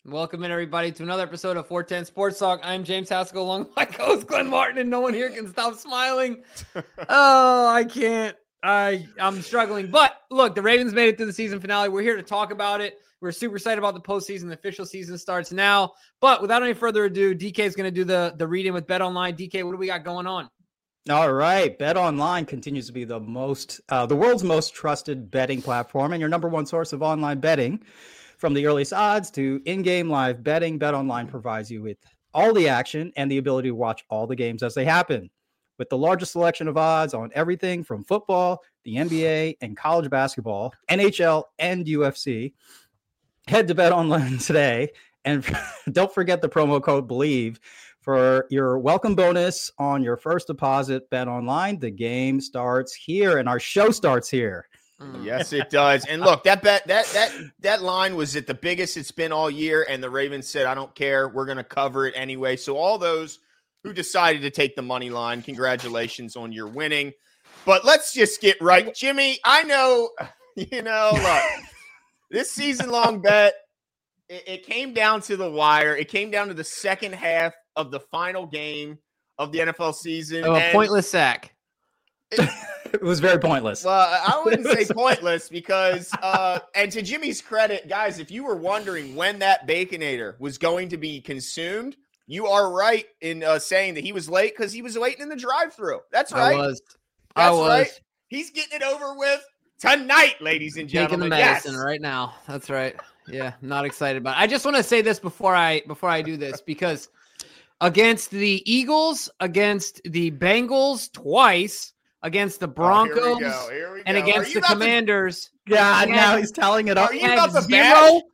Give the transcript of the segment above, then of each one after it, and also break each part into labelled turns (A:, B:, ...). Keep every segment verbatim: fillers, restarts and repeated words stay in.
A: Welcome in, everybody, to another episode of four ten Sports Talk. I'm James Haskell, along with my co-host Glenn Martin, and no one here can stop smiling. Oh, I can't. I, I'm struggling. But look, the Ravens made it to the season finale. We're here to talk about it. We're super excited about the postseason. The official season starts now. But without any further ado, D K is going to do the, the read-in with BetOnline. D K, what do we got going on?
B: All right. BetOnline continues to be the most, uh, the world's most trusted betting platform and your number one source of online betting. From the earliest odds to in-game live betting, BetOnline provides you with all the action and the ability to watch all the games as they happen. With the largest selection of odds on everything from football, the N B A, and college basketball, N H L, and U F C, head to BetOnline today. And don't forget the promo code BELIEVE for your welcome bonus on your first deposit. BetOnline, the game starts here, and our show starts here.
C: Yes, it does. And look, that bet that that that line was at the biggest it's been all year, and the Ravens said, "I don't care, we're going to cover it anyway." So all those who decided to take the money line, congratulations on your winning. But let's just get right, Jimmy. I know, you know, look, this season-long bet, it, it came down to the wire. It came down to the second half of the final game of the N F L season.
A: Oh, a pointless sack.
C: It,
B: It was very pointless.
C: Well, I wouldn't say pointless because, uh, and to Jimmy's credit, guys, if you were wondering when that Baconator was going to be consumed, you are right in uh, saying that he was late because he was waiting in the drive-thru. That's right.
A: I was.
C: That's
A: I was.
C: right. He's getting it over with tonight, ladies and
A: Taking
C: gentlemen.
A: the medicine
C: yes.
A: right now. That's right. Yeah, not excited about it. I just want to say this before I before I do this because against the Eagles, against the Bengals twice, against the Broncos,
C: Oh, here we go. Here we
A: and
C: go.
A: against the Commanders.
B: God,
A: Yeah.
B: now he's telling it up.
C: Are you about the
A: zero,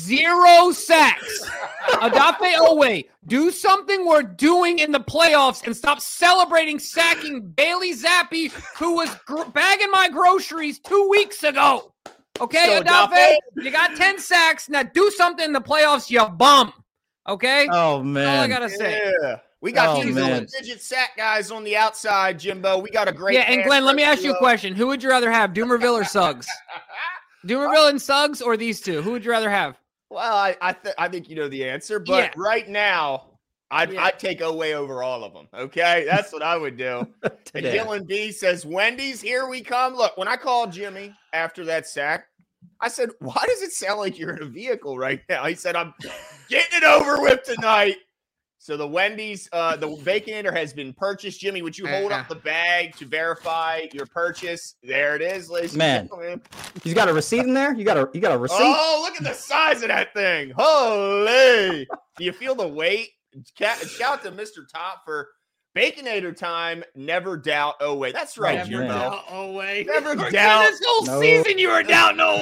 A: zero sacks. Adafe Owe, do something we're doing in the playoffs and stop celebrating sacking Bailey Zappi, who was gr- bagging my groceries two weeks ago. Okay,
C: So,
A: Adafe,
C: Adafe-
A: you got ten sacks. Now do something in the playoffs, you bum. Okay?
B: Oh,
A: That's all I
B: man.
A: got to say.
C: Yeah. We got
B: Oh,
C: these
B: man.
C: digit sack guys on the outside, Jimbo. We got a great
A: Yeah, and
C: pass
A: Glenn, let me
C: rush
A: ask you a
C: duo.
A: question. Who would you rather have, Doomerville or Suggs? Doomerville and Suggs or these two? Who would you rather have?
C: Well, I I, th- I think you know the answer, but
A: Yeah.
C: right now, I'd,
A: Yeah.
C: I'd take away over all of them. Okay, that's what I would do. And
B: Today.
C: Dylan B says, "Wendy's, here we come." Look, when I called Jimmy after that sack, I said, "Why does it sound like you're in a vehicle right now?" He said, "I'm getting it over with tonight." So the Wendy's, uh, the Baconator has been purchased. Jimmy, would you hold
A: Uh-uh.
C: up the bag to verify your purchase? There it is, ladies
B: Man.
C: and gentlemen.
B: He's got a receipt in there? You got a you got a receipt?
C: Oh, look at the size of that thing. Holy. Do you feel the weight? Ca- Shout out to Mister Top for Baconator time. Never doubt Owe. That's right,
B: Never
C: Jimbo.
B: doubt
A: Owe.
C: Never
A: For
C: doubt.
A: This whole
B: No.
A: season you were down Owe.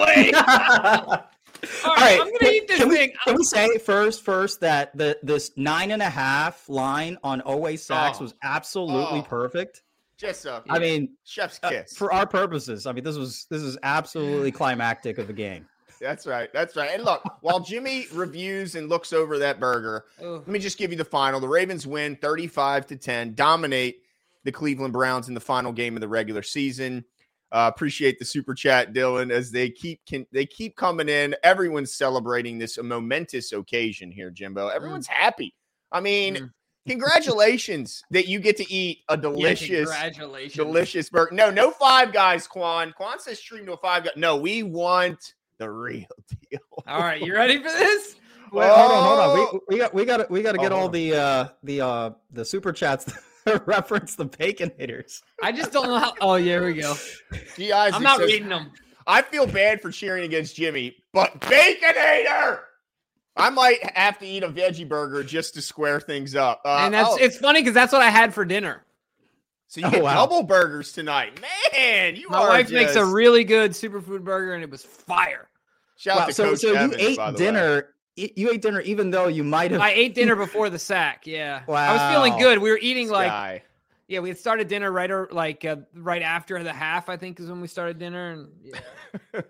A: All right, I'm going to eat this
B: can
A: thing.
B: We, can we say first, first that the this nine and a half line on Owe sacks
C: Oh.
B: was absolutely
C: Oh.
B: perfect?
C: Just a
B: I mean,
C: chef's
B: uh,
C: kiss.
B: for our purposes, I mean, this was this is absolutely climactic of the game.
C: That's right. That's right. And look, while Jimmy reviews and looks over that burger,
A: Ugh.
C: let me just give you the final. The Ravens win thirty-five to ten, dominate the Cleveland Browns in the final game of the regular season. Uh, appreciate the super chat, Dylan, as they keep can, they keep coming in. Everyone's celebrating this momentous occasion here, Jimbo. Everyone's happy. I mean,
A: Mm.
C: congratulations that you get to eat a
A: Yeah,
C: delicious,
A: congratulations.
C: delicious burger. No, no Five Guys, Quan. Quan says stream to a Five Guys. No, we want the real deal.
A: All right, you ready for this?
B: Wait, hold on, hold on.
C: Oh.
B: We we got we got to we got to
C: Oh,
B: get all
C: hold on.
B: the uh the uh the super chats that reference the Baconators.
A: I just don't know how. Oh, yeah, here we go.
C: G. Isaac
A: I'm not
C: says,
A: reading them.
C: I feel bad for cheering against Jimmy, but Baconator! I might have to eat a veggie burger just to square things up. Uh,
A: And that's
C: oh,
A: it's funny because that's what I had for dinner.
C: so you
B: Oh,
C: get
B: wow.
C: double burgers tonight. Man, you
A: My
C: are
A: wife makes a
C: just-
A: really good superfood burger, and it was fire.
C: Shout out
B: Wow,
C: to
B: so
C: Coach
B: so you
C: Evans,
B: ate
C: by the way.
B: dinner. y- You ate dinner even though you might have.
A: I ate dinner before the sack. Yeah, I was feeling
B: Wow.
A: good. We were eating
C: This
A: like
C: guy.
A: yeah, we had started dinner right or like uh, right after the half. I think is when we started dinner. And yeah.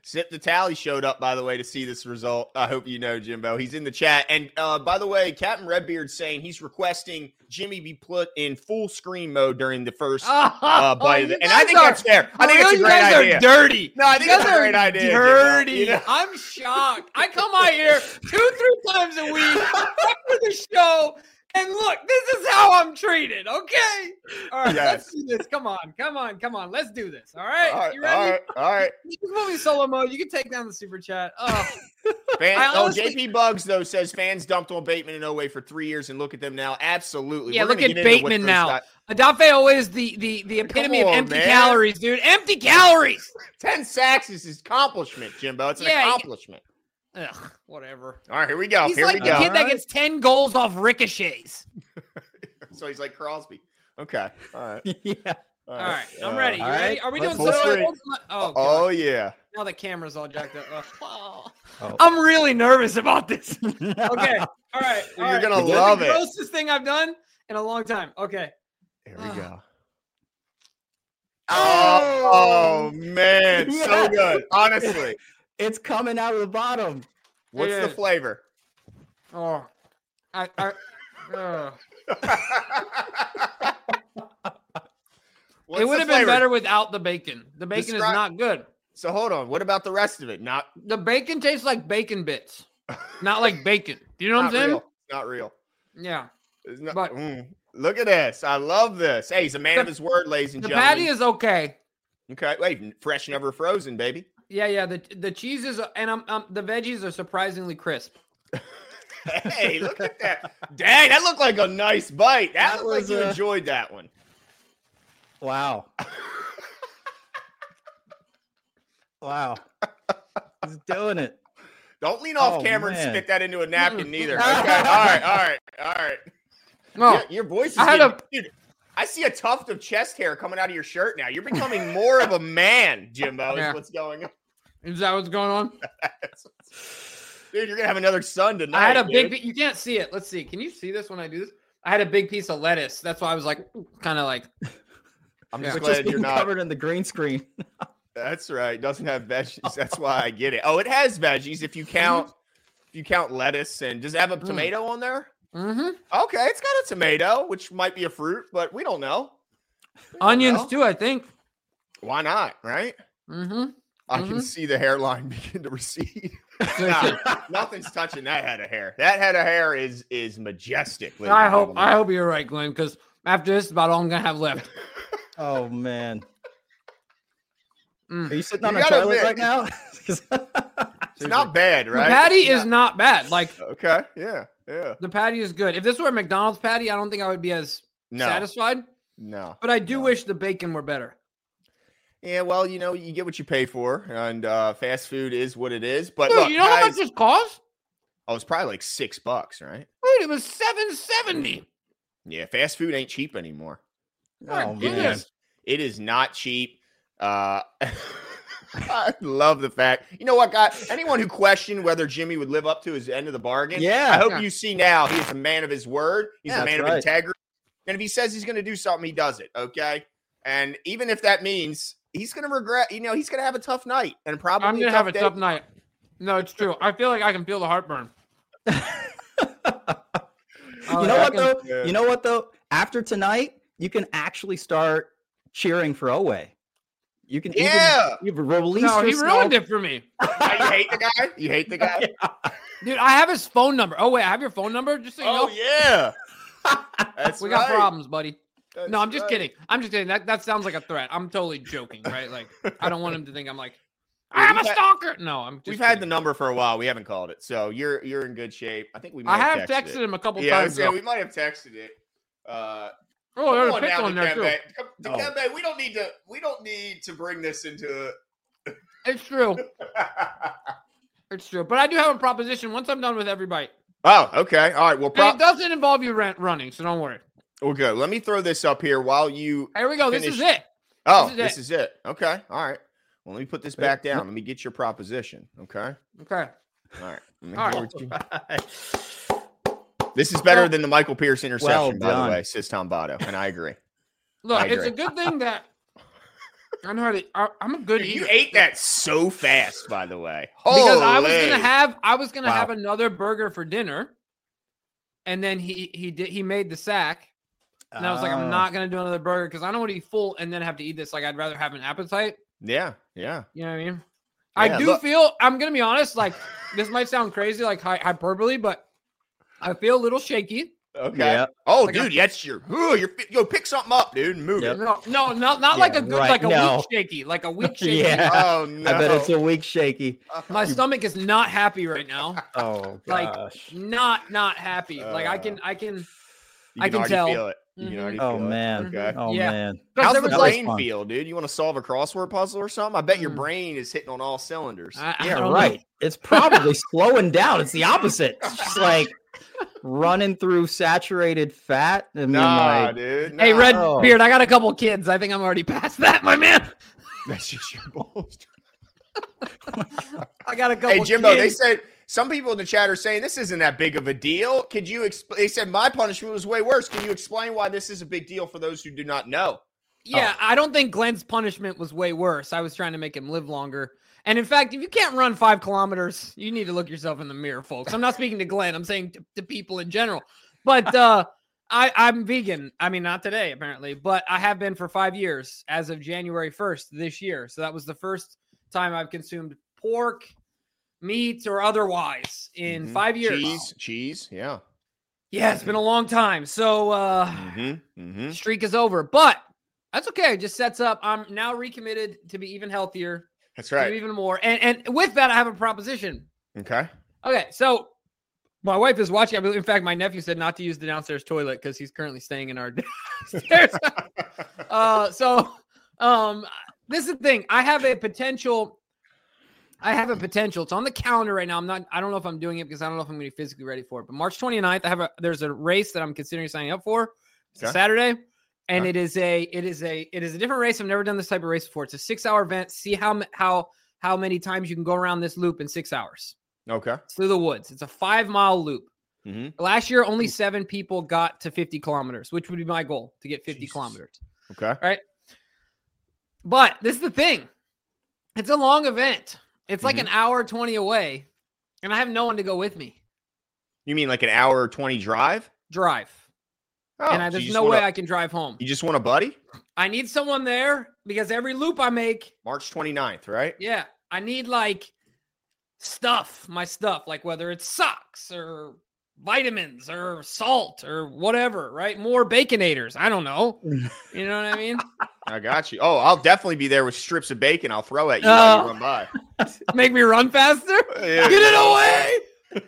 C: Sip the Tally showed up, by the way, to see this result. I hope you know, Jimbo. He's in the chat. And uh, by the way, Captain Redbeard's saying he's requesting Jimmy be put in full screen mode during the first
A: Oh,
C: uh, bite of
A: you
C: it. And I
A: guys
C: think
A: are-
C: that's fair. I think
A: For
C: it's a
A: real,
C: great
A: you guys
C: idea.
A: are dirty.
C: No, I think
A: You
C: it's a
A: guys
C: great
A: are
C: idea, Jimbo.
A: Dirty.
C: You know?
A: I'm shocked. I come out here two, three times a week after the show, and look, this is how I'm treated. Okay. All right.
C: Yes.
A: Let's do this. Come on. Come on. Come on. Let's do this. All right.
C: All right,
A: You
C: all
A: ready?
C: right, all right.
A: You can put me solo mode. You can take down the super chat. Oh,
C: Fan,
A: I
C: oh,
A: honestly-
C: J P Bugs, though, says fans dumped on Bateman and Oway for three years, and look at them now. Absolutely.
A: yeah.
C: We're
A: Look
C: gonna
A: at
C: get into what
A: Bateman
C: those
A: now.
C: guys-
A: Adafe always the the the epitome
C: Come
A: of
C: on,
A: empty
C: man.
A: calories, dude. Empty calories.
C: ten sacks is his accomplishment, Jimbo. It's an
A: Yeah, he-
C: accomplishment.
A: Ugh, whatever.
C: All right, here we go.
A: He's
C: here
A: like
C: we
A: the
C: go.
A: kid that gets ten goals off ricochets.
C: So he's like Crosby. Okay. All right.
B: yeah.
A: All right, I'm
C: Uh,
A: ready. You
B: all
A: ready?
B: right,
A: Are we
B: let's
A: doing
C: full
A: solo
C: screen.
A: mode? Oh,
C: Oh,
A: God.
C: yeah.
A: Now the camera's all jacked up. Ugh. Oh.
B: Oh.
A: I'm really nervous about this. Okay. All right. All
C: You're
A: right.
C: gonna
A: This is
C: love
A: the
C: it.
A: grossest thing I've done in a long time. Okay.
C: Here we
A: Oh.
C: go. Oh, oh, man. So
B: Yes.
C: good. Honestly.
B: It's coming out of the bottom.
C: What's
A: It
C: the
A: is.
C: flavor?
A: Oh. I. I uh.
C: What's
A: It would
C: the
A: have been
C: flavor?
A: better without the bacon. The bacon
C: Descri-
A: is not good.
C: So hold on. What about the rest of it? Not,
A: The bacon tastes like bacon bits, not like bacon. Do you know what I'm
C: not
A: saying?
C: real. It's not real.
A: Yeah.
C: It's not,
A: But-
C: mm. Look at this. I love this. Hey, he's a man
A: The-
C: of his word, ladies and
A: The
C: gentlemen.
A: patty is okay.
C: Okay. Wait, fresh, never frozen, baby.
A: Yeah, yeah. The the cheese is and I'm, um the veggies are surprisingly crisp.
C: Hey, look at that. Dang, that looked like a nice bite. That,
B: That
C: looked
B: was,
C: like you
B: uh,
C: enjoyed that one.
B: Wow. Wow. He's doing it.
C: Don't lean off
B: Oh,
C: camera and
B: man.
C: stick that into a napkin,
A: Mm.
C: neither. Okay. All right. All right. All right.
A: No,
C: Your, your voice is
A: I had
C: getting, dude, I see a tuft of chest hair coming out of your shirt now. You're becoming more of a man, Jimbo,
A: Yeah.
C: is what's going on.
A: is that what's going on?
C: Dude, you're going to have another son tonight.
A: I had a
C: dude.
A: big. You can't see it. Let's see. Can you see this when I do this? I had a big piece of lettuce. That's why I was like, kind of like.
C: I'm
A: Yeah.
C: just
B: Which
C: glad
B: is
C: you're
B: being
C: not.
B: covered in the green screen.
C: That's right. Doesn't have veggies. That's why I get it. Oh, it has veggies if you count if you count lettuce. And does it have a
A: Mm.
C: tomato on there?
A: Mm-hmm.
C: Okay, it's got a tomato, which might be a fruit, but we don't know. We don't
A: Onions
C: know.
A: too, I think.
C: Why not? Right?
A: Mm-hmm.
C: I can
A: Mhm.
C: see the hairline begin to recede.
A: Seriously.
C: Nah, nothing's touching that head of hair. That head of hair is is majestic. ladies
A: I
C: and
A: hope.
C: gentlemen.
A: I hope you're right, Glenn. Because after this, is about all I'm gonna have left.
B: Oh man.
A: Mm.
B: Are you sitting on
C: You
B: a
C: gotta
B: toilet
C: admit-
B: right now?
C: It's not bad,
A: The
C: right?
A: patty
C: It's
A: is not bad. Like
C: not- okay. Yeah, yeah.
A: the patty is good. If this were a McDonald's patty, I don't think I would be as
C: No,
A: satisfied.
C: no.
A: But I do
C: No.
A: wish the bacon were better.
C: Yeah, well, you know, you get what you pay for, and uh, fast food is what it is. But
A: Dude,
C: look,
A: you know how much
C: guys-
A: this cost?
C: oh, it's probably like six bucks, right?
A: Dude, it was seven seventy.
C: Yeah, fast food ain't cheap anymore.
B: Oh
C: It
B: man.
C: is. It is not cheap. Uh, I love the fact. You know what, guys? Anyone who questioned whether Jimmy would live up to his end of the bargain,
B: Yeah.
C: I hope
A: Yeah.
C: you see now he is a man of his word. He's
B: Yeah,
C: a man
B: that's
C: of
B: right.
C: integrity. And if he says he's going to do something, he does it. Okay. And even if that means he's going to regret, you know, he's going to have a tough night and probably
A: I'm
C: a
A: gonna
C: tough
A: have a
C: day.
A: tough night. No, it's true. I feel like I can feel the heartburn. Oh,
B: You know
A: I
B: what
A: can-
B: though?
C: Yeah.
B: You know what though? After tonight, you can actually start cheering for Oway. You can
C: Yeah.
B: even, you've released
A: No, he
B: yourself.
A: ruined it for me.
C: Now, you hate the guy? You hate the guy?
A: Dude, I have his phone number. Oh, wait, I have your phone number? Just so you
C: Oh,
A: know.
C: yeah. That's
A: We got
C: right.
A: problems, buddy.
C: That's
A: No, I'm just
C: right.
A: kidding. I'm just kidding. That that sounds like a threat. I'm totally joking, right? Like, I don't want him to think I'm like,
C: Yeah,
A: I'm a
C: we've had-
A: stalker. No, I'm just
C: We've had the
A: kidding.
C: number for a while. We haven't called it. So you're you're in good shape. I think we might
A: I have
C: texted
A: texted
C: it.
A: him a couple
C: Yeah, I
A: times.
C: was saying,
A: ago.
C: we might have texted it. Uh
A: Oh, there's
C: come
A: a
C: on
A: picture
C: now,
A: on there too.
C: Dikembe. Come-
B: Oh.
C: Dikembe, we don't need to we don't need to bring this into
A: It's true. It's true. But I do have a proposition once I'm done with every bite.
C: Oh, okay. All right. Well,
A: And
C: pro-
A: it doesn't involve you rent running, so don't worry.
C: okay. Let me throw this up here while you
A: Here we go. This
C: Finish.
A: is it.
C: Oh,
A: This is
C: this
A: it.
C: is it. Okay. All right. Well, let me put this back down. Let me get your proposition. Okay.
A: Okay.
C: All right. Let me
A: All
C: hear
A: right.
C: what you- This is better than the Michael Pierce interception,
B: Well
C: by
B: done.
C: the way, says Tom Botto, and I agree.
A: Look,
C: I
A: it's a
C: agree.
A: good thing that I know how to. I, I'm a good
C: Dude,
A: eater.
C: you ate that so fast, by the way.
A: Because I was
C: Holy.
A: gonna have I was gonna
C: Wow.
A: have another burger for dinner, and then he he did he made the sack, and I was like, I'm
B: Oh.
A: not gonna do another burger because I don't want to be full and then have to eat this. Like I'd rather have an appetite.
C: Yeah, yeah.
A: You know what I mean? I
C: Yeah,
A: do
C: look-
A: feel. I'm gonna be honest. Like this might sound crazy, like hy- hyperbole, but I feel a little shaky.
C: Okay.
B: Yeah.
C: Oh,
A: Like
C: dude, that's your. Ooh, you're. Yo, pick something up, dude, and move
B: Yep.
C: it.
A: No, no, not not
B: Yeah,
A: like a good,
B: right,
A: like a
B: no.
A: weak shaky, like a weak shaky.
B: Yeah.
C: Oh no!
B: I bet it's a week shaky.
A: My stomach is not happy right now.
B: Oh
A: Like,
B: gosh.
A: Not not happy. Like I can I can.
C: You
A: I can
C: already
A: tell.
C: Feel it. You can
A: Mhm.
C: already
B: Oh
C: feel
B: man.
C: It. Okay.
B: Oh
A: Yeah.
B: man.
A: Because
C: How's
A: there
C: the
A: was like
C: brain
B: fun.
C: feel, dude? You want to solve a crossword puzzle or something? I bet your
A: Mm.
C: brain is hitting on all cylinders.
A: I, I
B: Yeah,
A: don't
B: right.
A: know.
B: It's probably slowing down. It's the opposite. It's just like running through saturated fat. I mean,
C: nah,
B: like,
C: dude.
A: Hey,
C: nah.
A: Red
B: Oh.
A: Beard, I got a couple kids. I think I'm already past that, my man.
C: That's just your balls.
A: I got a couple
C: Hey, Jimbo, they
A: kids.
C: said some people in the chat are saying this isn't that big of a deal. Could you explain? They said my punishment was way worse. Can you explain why this is a big deal for those who do not know?
A: Yeah,
C: Oh.
A: I don't think Glenn's punishment was way worse. I was trying to make him live longer. And in fact, if you can't run five kilometers, you need to look yourself in the mirror, folks. I'm not speaking to Glenn. I'm saying to, to people in general. But uh, I, I'm vegan. I mean, not today, apparently, but I have been for five years as of January first this year. So that was the first time I've consumed pork, meat, or otherwise in
C: Mhm.
A: five years.
C: Cheese, cheese, yeah.
A: Yeah, it's been a long time. So uh,
C: Mm-hmm. Mm-hmm.
A: streak is over, but that's okay. It just sets up. I'm now recommitted to be even healthier,
C: That's
A: to do
C: right.
A: even more. And and with that, I have a proposition.
C: Okay.
A: Okay, so my wife is watching. I believe, in fact, my nephew said not to use the downstairs toilet because he's currently staying in our downstairs. uh, so um, this is the thing. I have a potential. I have a potential. It's on the calendar right now. I'm not. I don't know if I'm doing it because I don't know if I'm going to be physically ready for it. But March twenty-ninth, I have a. There's a race that I'm considering signing up for. It's a
C: Okay.
A: Saturday, and
C: Okay.
A: it is a. It is a. It is a different race. I've never done this type of race before. It's a six-hour event. See how m- how how many times you can go around this loop in six hours.
C: Okay.
A: It's through the woods. It's a five-mile loop.
C: Mm-hmm.
A: Last year, only seven people got to fifty kilometers, which would be my goal to get fifty
C: Jesus.
A: kilometers.
C: Okay.
A: But this is the thing. It's a long event. It's like
C: Mhm.
A: an hour twenty away, and I have no one to go with me.
C: You mean like an hour twenty drive?
A: Drive.
C: Oh,
A: and I,
C: so
A: there's
C: you
A: no
C: just
A: way
C: want
A: I can drive home.
C: a, You just want a buddy?
A: I need someone there because every loop I make,
C: March twenty-ninth, right?
A: yeah, I need like stuff, my stuff, like whether it's socks or vitamins or salt or whatever, right? More baconators. I don't know. You know what I mean?
C: I got you. Oh, I'll definitely be there with strips of bacon. I'll throw at you
A: Oh.
C: while you run by.
A: Make me run faster?
C: Yeah.
A: Get it away!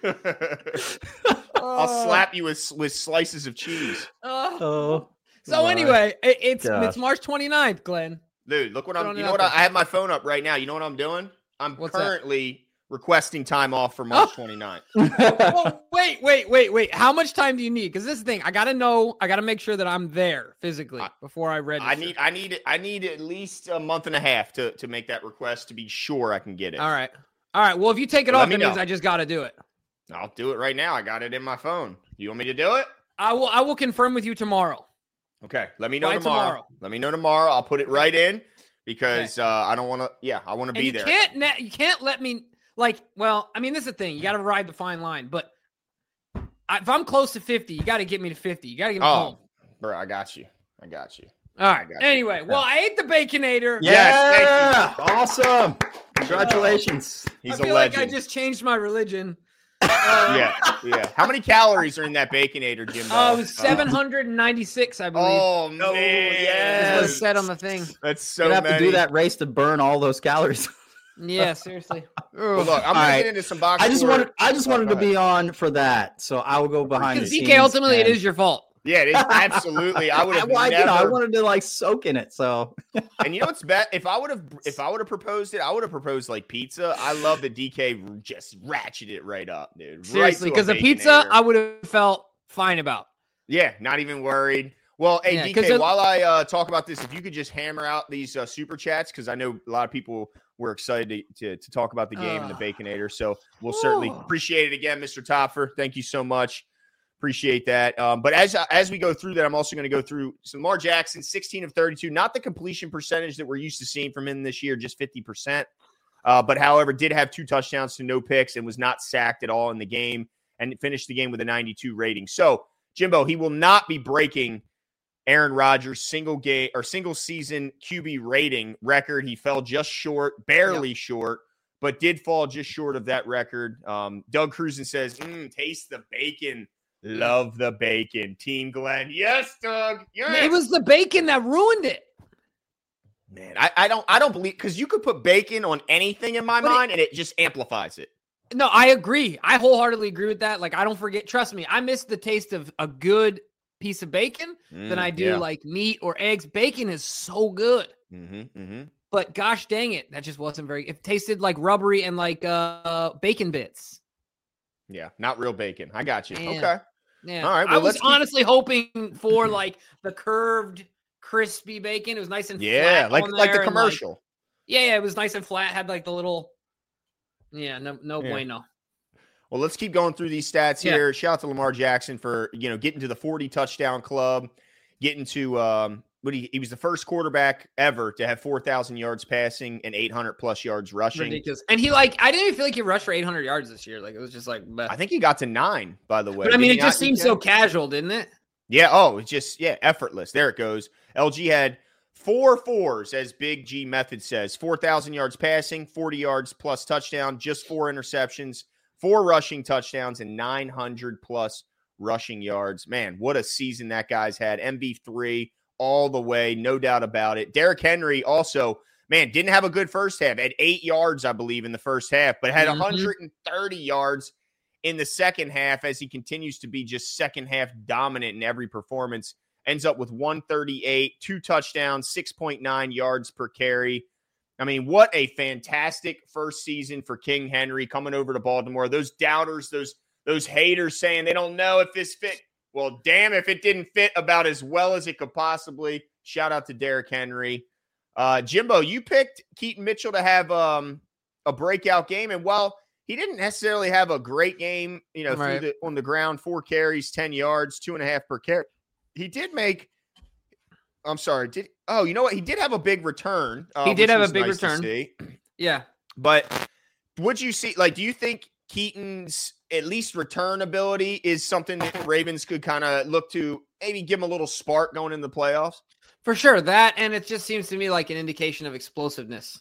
C: I'll
A: Oh.
C: slap you with with slices of cheese.
A: Oh.
B: Oh.
A: So
B: my
A: anyway, it, it's
B: gosh.
A: it's March twenty-ninth, Glenn.
C: Dude, look what
A: Throwing
C: I'm
A: it
C: you know
A: out
C: what I,
A: there.
C: I have my phone up right now. You know what I'm doing? I'm
A: What's that?
C: currently requesting time off for March twenty-ninth.
A: Oh, wait, wait, wait, wait. How much time do you need? Because this is the thing. I gotta know. I gotta make sure that I'm there physically
C: I-
A: before I register.
C: I need I need I need at least a month and a half to to make that request to be sure I can get it.
A: All right, all right. Well, if you take it
C: Let
A: off,
C: me
A: it means
C: know.
A: I just gotta do it.
C: I'll do it right now. I got it in my phone. You want me to do it?
A: I will. I will confirm with you tomorrow.
C: Okay. Let me know
A: By
C: tomorrow.
A: tomorrow.
C: Let me know tomorrow. I'll put it right in because uh, I don't want to. Yeah, I want to
A: And
C: be
A: you
C: there.
A: can't. ne- You can't let me. Like, well, I mean, this is the thing. You gotta ride the fine line. But I, if I'm close to fifty, you gotta get me to fifty. You gotta get me home.
C: Oh, bro, I got you. I got you.
A: All right.
C: got you.
A: Anyway, well, I ate the baconator.
C: Yes,
B: Yeah. Awesome. Congratulations.
C: He's
A: I
C: a
A: feel
C: legend.
A: like I just changed my religion. Uh,
C: yeah, yeah. How many calories are in that baconator, Jimbo?
A: Oh, it was seven hundred ninety-six, I believe.
C: Oh
B: No,
C: man,
A: Is
B: yes.
A: what it said on the thing.
C: That's so
B: You have
C: many.
B: to do that race to burn all those calories.
A: Yeah, seriously.
C: Well, look, I'm
B: All
C: gonna
B: right.
C: get into some box.
B: I just
C: score.
B: wanted I just
C: Oh,
B: wanted
C: go
B: to be on for that, so I will go behind the
A: Because
B: scenes.
A: Z K, ultimately, it
B: and-
A: is your fault.
C: Yeah, it is absolutely. I would
B: I,
C: have
B: well, I-
C: never.
B: you know, I wanted to like soak in it, so
C: And you know what's bet? If I would have, if I would have proposed it, I would have proposed like pizza. I love that D K just ratcheted it right up, dude.
A: Seriously,
C: right to
A: because
C: a
A: the pizza,
C: Baconator.
A: I would have felt fine about.
C: Yeah, not even worried. Well, hey,
A: Yeah,
C: D
A: 'cause
C: K,
A: it-
C: while I uh, talk about this, if you could just hammer out these uh, super chats, because I know a lot of people were excited to, to, to talk about the game and the
A: Ugh.
C: Baconator. So we'll certainly
A: Ooh.
C: appreciate it again, Mister Topfer. Thank you so much. Appreciate that. Um, but as as we go through that, I'm also going to go through some Lamar Jackson, sixteen of thirty-two, not the completion percentage that we're used to seeing from him this year, just fifty percent. Uh, but however, did have two touchdowns to no picks and was not sacked at all in the game and finished the game with a ninety-two rating. So, Jimbo, he will not be breaking Aaron Rodgers' single game or single season Q B rating record. He fell just short, barely yep. short, but did fall just short of that record. Um, Doug Cruzen says, mm, taste the bacon. Love the bacon. Team Glenn. Yes, Doug. Yes.
A: It was the bacon that ruined it.
C: Man, I, I don't I don't believe because you could put bacon on anything in my but mind it, and it just amplifies it.
A: No, I agree. I wholeheartedly agree with that. Like, I don't forget. Trust me, I miss the taste of a good piece of bacon mm, than I do
C: yeah.
A: like meat or eggs. Bacon is so good.
C: Mm-hmm, mm-hmm.
A: But gosh dang it, that just wasn't very. It tasted like rubbery and like uh, bacon bits.
C: Yeah, not real bacon. I got you.
A: Man.
C: Okay.
A: Yeah.
C: All right.
A: Well, I was honestly keep... hoping for like the curved, crispy bacon. It was nice and
C: yeah,
A: flat
C: like
A: on
C: like the
A: there
C: commercial.
A: Like, yeah, yeah, it was nice and flat. Had like the little. Yeah, no, no
C: yeah.
A: bueno.
C: Well, let's keep going through these stats
A: yeah.
C: here. Shout out to Lamar Jackson for you know getting to the forty touchdown club, getting to um. But he, he was the first quarterback ever to have four thousand yards passing and eight hundred plus yards rushing.
A: Ridiculous. And he like, I didn't even feel like he rushed for eight hundred yards this year. Like it was just like, but.
C: I think he got to nine, by the way.
A: But I mean,
C: Did
A: it just seemed so casual, didn't it?
C: Yeah. Oh, it's just, yeah, effortless. There it goes. L G had four fours, as Big G Method says, four thousand yards passing, forty yards plus touchdown, just four interceptions, four rushing touchdowns, and nine hundred plus rushing yards. Man, what a season that guy's had. M V three. All the way, no doubt about it. Derrick Henry also, man, didn't have a good first half. Had eight yards, I believe, in the first half, but had mm-hmm. one hundred thirty yards in the second half as he continues to be just second half dominant in every performance. Ends up with one thirty-eight, two touchdowns, six point nine yards per carry. I mean, what a fantastic first season for King Henry coming over to Baltimore. Those doubters, those those haters saying they don't know if this fit. Well, damn, if it didn't fit about as well as it could possibly. Shout out to Derrick Henry. Uh, Jimbo, you picked Keaton Mitchell to have um, a breakout game. And while he didn't necessarily have a great game, you know,
A: right.
C: through the, on the ground, four carries, ten yards, two and a half per carry. He did make, I'm sorry, did, oh, you know what? He did have a big return. Uh,
A: he did have a big
C: nice
A: return. Yeah.
C: But would you see, like, do you think Keaton's at least return ability is something that Ravens could kind of look to maybe give him a little spark going in the playoffs?
A: For sure. That, and it just seems to me like an indication of explosiveness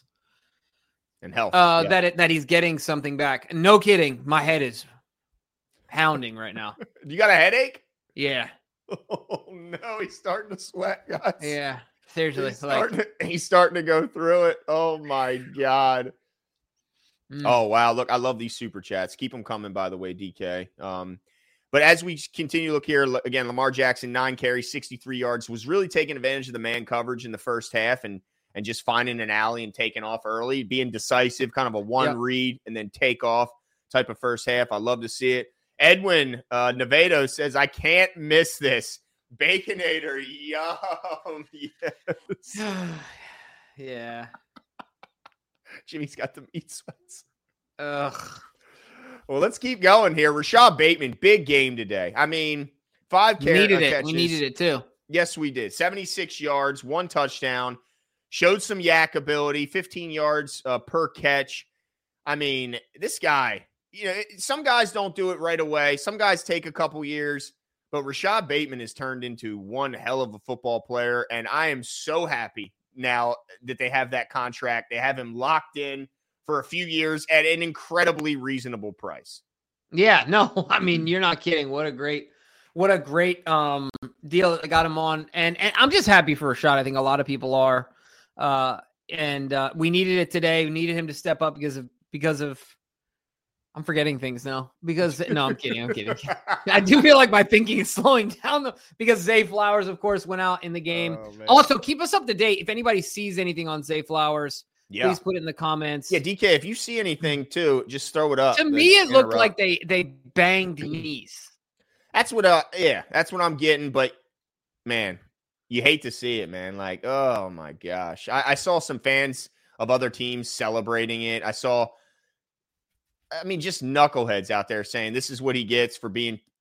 C: and health.
A: Uh,
C: yeah.
A: that it, that he's getting something back. No kidding. My head is pounding right now.
C: You got a headache?
A: Yeah.
C: Oh no, he's starting to sweat, guys.
A: Yeah. Seriously.
C: He's,
A: like,
C: starting to, he's starting to go through it. Oh my God. Mm. Oh, wow. Look, I love these super chats. Keep them coming, by the way, D K. Um, but as we continue to look here, again, Lamar Jackson, nine carries, sixty-three yards, was really taking advantage of the man coverage in the first half and and just finding an alley and taking off early, being decisive, kind of a one yep. read and then take off type of first half. I love to see it. Edwin uh, Nevado says, I can't miss this. Baconator, yum. Yes.
A: Yeah.
C: Jimmy's got the meat sweats.
A: Ugh.
C: Well, let's keep going here. Rashad Bateman, big game today. I mean, five carries.
A: Needed it. We needed it too.
C: Yes, we did. seventy-six yards, one touchdown. Showed some yak ability, fifteen yards uh, per catch. I mean, this guy, you know, some guys don't do it right away. Some guys take a couple years. But Rashad Bateman has turned into one hell of a football player, and I am so happy now that they have that contract. They have him locked in for a few years at an incredibly reasonable price.
A: Yeah, no, I mean, you're not kidding. What a great, what a great um, deal that got him on. And and I'm just happy for Rashad. I think a lot of people are. Uh, and uh, we needed it today. We needed him to step up because of, because of, I'm forgetting things now because no, I'm kidding. I'm kidding. I do feel like my thinking is slowing down though, because Zay Flowers, of course, went out in the game. Oh, also, keep us up to date. If anybody sees anything on Zay Flowers, yeah. please put it in the comments.
C: Yeah, D K, if you see anything too, just throw it up.
A: To me, it looked like they they banged knees.
C: That's what. Uh, yeah, that's what I'm getting. But man, you hate to see it, man. Like, oh my gosh, I, I saw some fans of other teams celebrating it. I saw. I mean, just knuckleheads out there saying this is what he gets for being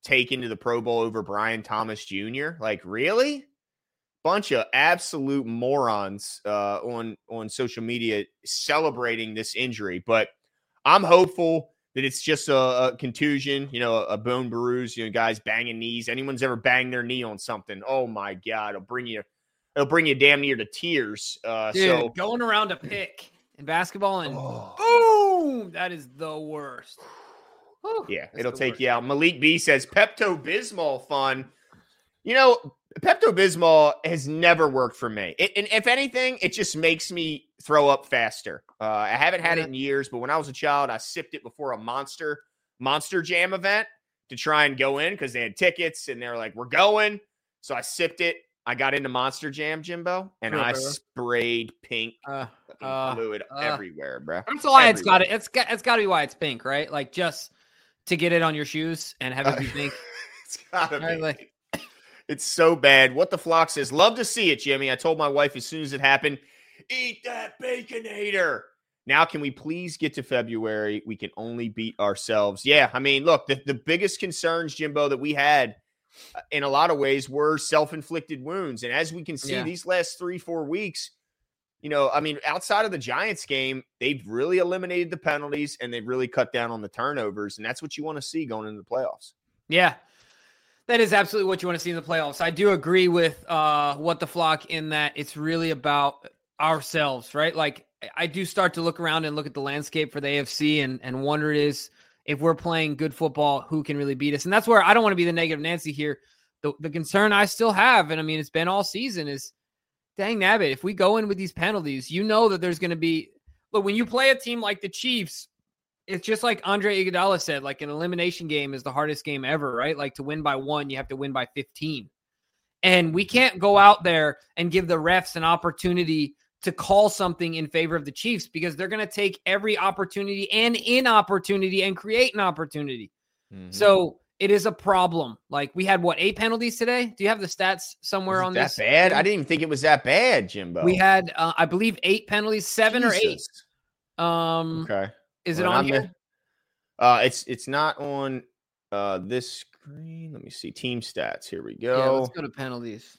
C: taken to the Pro Bowl over Brian Thomas Junior Like, really? Bunch of absolute morons uh, on on social media celebrating this injury, but I'm hopeful that it's just a, a contusion, you know, a, a bone bruise. You know, guys banging knees. Anyone's ever banged their knee on something? Oh my God, it'll bring you, it'll bring you damn near to tears. Uh,
A: Dude,
C: so
A: going around a pick in basketball and
C: oh.
A: boom, that is the worst. Whew,
C: Yeah,
A: that's
C: it'll
A: the
C: take
A: worst.
C: you out. Malik B says Pepto-Bismol fun. You know, Pepto-Bismol has never worked for me. It, and if anything, it just makes me throw up faster. Uh, I haven't had
A: Yeah.
C: it in years, but when I was a child, I sipped it before a Monster Monster Jam event to try and go in because they had tickets and they were like, we're going. So I sipped it. I got into Monster Jam, Jimbo, and I sprayed pink
A: Uh, uh,
C: fluid
A: uh,
C: everywhere, bro.
A: That's why it's
C: Everywhere.
A: got it. It's got it's got to be why it's pink, right? Like just to get it on your shoes and have it be pink.
C: It's gotta
A: Right,
C: be.
A: like-
C: It's so bad. What the Flock says, love to see it, Jimmy. I told my wife as soon as it happened, eat that Baconator. Now, can we please get to February? We can only beat ourselves. Yeah, I mean, look, the, the biggest concerns, Jimbo, that we had uh, in a lot of ways were self-inflicted wounds. And as we can see,
A: Yeah.
C: these last three, four weeks, you know, I mean, outside of the Giants game, they've really eliminated the penalties and they've really cut down on the turnovers. And that's what you want to see going into the playoffs.
A: Yeah. That is absolutely what you want to see in the playoffs. I do agree with uh, what the Flock in that it's really about ourselves, right? Like I do start to look around and look at the landscape for the A F C and, and wonder is if we're playing good football, who can really beat us? And that's where I don't want to be the negative Nancy here. The, the concern I still have, and I mean, it's been all season is dang nabbit. If we go in with these penalties, you know that there's going to be, look, when you play a team like the Chiefs, it's just like Andre Iguodala said, like an elimination game is the hardest game ever, right? Like to win by one, you have to win by fifteen. And we can't go out there and give the refs an opportunity to call something in favor of the Chiefs because they're going to take every opportunity and inopportunity and create an opportunity.
C: Mm-hmm.
A: So it is a problem. Like we had what, eight penalties today? Do you have the stats somewhere on
C: that
A: this?
C: bad? I didn't even think it was that bad, Jimbo.
A: We had, uh, I believe, eight penalties, seven
C: Jesus.
A: or eight. Um,
C: Okay.
A: Is it
C: Well,
A: on
C: I'm
A: here?
C: in- Uh, it's it's not on uh, this screen. Let me see. Team stats. Here we go.
A: Yeah, let's go to penalties.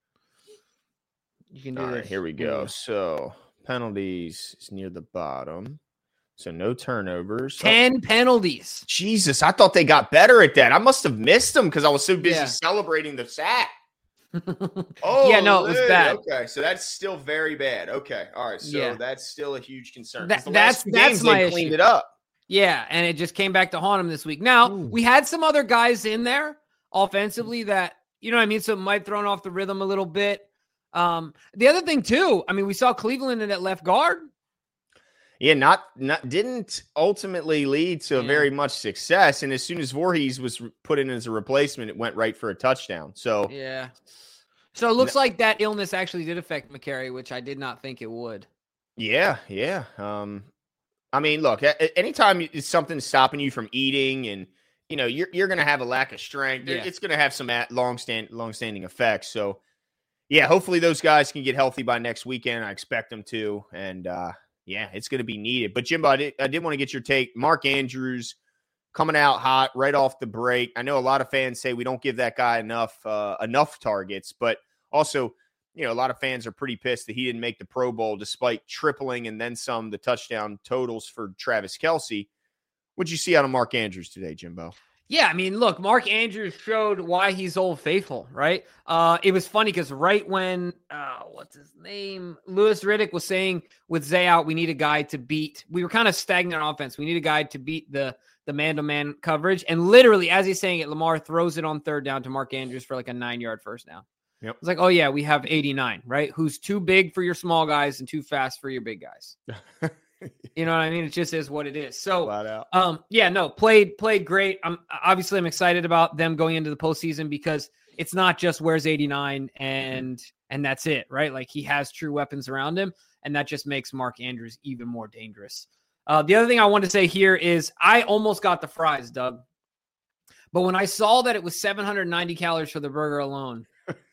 A: You can do
C: All right,
A: this.
C: here we
A: There you
C: go. So penalties is near the bottom. So no turnovers. Oh,
A: ten penalties.
C: Jesus, I thought they got better at that. I must have missed them because I was so busy
A: Yeah.
C: celebrating the sack. Oh,
A: Yeah, no, it was
C: hey,
A: bad.
C: Okay, so that's still very bad. Okay, all right. So
A: Yeah.
C: that's still a huge concern.
A: That-
C: 'Cause the
A: that's-
C: last few
A: that's
C: games,
A: my
C: they cleaned
A: issue.
C: it up.
A: Yeah, and it just came back to haunt him this week. Now,
C: Ooh.
A: we had some other guys in there offensively that, you know what I mean? So it might have thrown off the rhythm a little bit. Um, the other thing, too, I mean, we saw Cleveland in at left guard.
C: Yeah, not not didn't ultimately lead to
A: Yeah.
C: very much success. And as soon as Voorhees was re- put in as a replacement, it went right for a touchdown. So
A: Yeah. So it looks like that illness actually did affect McCary, which I did not think it would.
C: yeah, yeah. Um, I mean, look, a- a- anytime you- it's something stopping you from eating, and you know you're you're going to have a lack of strength.
A: Yeah.
C: It's going to have some at long stand long standing effects. So yeah, hopefully those guys can get healthy by next weekend. I expect them to, and uh, yeah, it's going to be needed. But Jimbo, I did, I did want to get your take. Mark Andrews coming out hot right off the break. I know a lot of fans say we don't give that guy enough uh, enough targets, but also, you know, a lot of fans are pretty pissed that he didn't make the Pro Bowl despite tripling and then some the touchdown totals for Travis Kelce. What'd you see out of Mark Andrews today, Jimbo?
A: Yeah, I mean, look, Mark Andrews showed why he's Old Faithful, right? Uh, it was funny because right when, uh, what's his name? Louis Riddick was saying with Zay out, we need a guy to beat. We were kind of stagnant on offense. We need a guy to beat the the man-to-man coverage. And literally, as he's saying it, Lamar throws it on third down to Mark Andrews for like a nine-yard first down.
C: Yep.
A: It's like, oh, yeah, we have eighty-nine, right? Who's too big for your small guys and too fast for your big guys. You know what I mean? It just is what it is. So,
C: Flat out.
A: um, yeah, no, played played great. I'm obviously I'm excited about them going into the postseason because it's not just where's eighty-nine and and that's it, right? Like he has true weapons around him, and that just makes Mark Andrews even more dangerous. Uh, the other thing I want to say here is I almost got the fries, Doug, but when I saw that it was seven hundred ninety calories for the burger alone,